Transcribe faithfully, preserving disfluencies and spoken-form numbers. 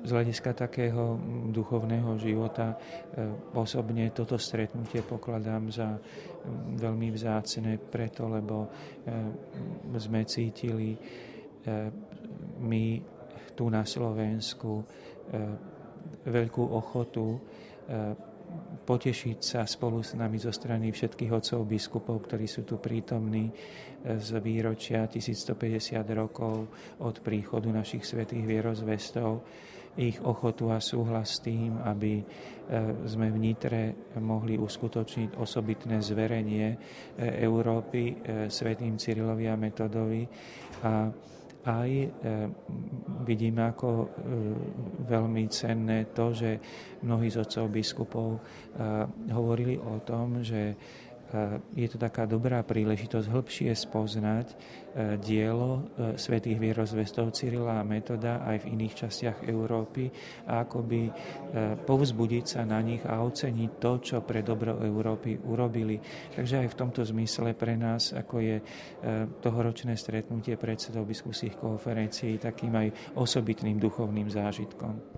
z hľadiska takého duchovného života osobne toto stretnutie pokladám za veľmi vzácne preto, lebo sme cítili my tu na Slovensku veľkú ochotu potešiť sa spolu s nami zo strany všetkých otcov biskupov, ktorí sú tu prítomní z výročia tisícstopäťdesiat rokov od príchodu našich svätých vierozvestov, ich ochotu a súhlas s tým, aby sme v Nitre mohli uskutočniť osobitné zverenie Európy svätým Cyrilovi a Metodovi. A aj vidíme ako veľmi cenné to, že mnohí z otcov biskupov hovorili o tom, že je to taká dobrá príležitosť hĺbšie spoznať dielo svätých vierozvestov Cyrila a Metoda aj v iných častiach Európy a akoby povzbudiť sa na nich a oceniť to, čo pre dobro Európy urobili. Takže aj v tomto zmysle pre nás, ako je tohoročné stretnutie predsedov biskupských konferencií, takým aj osobitným duchovným zážitkom.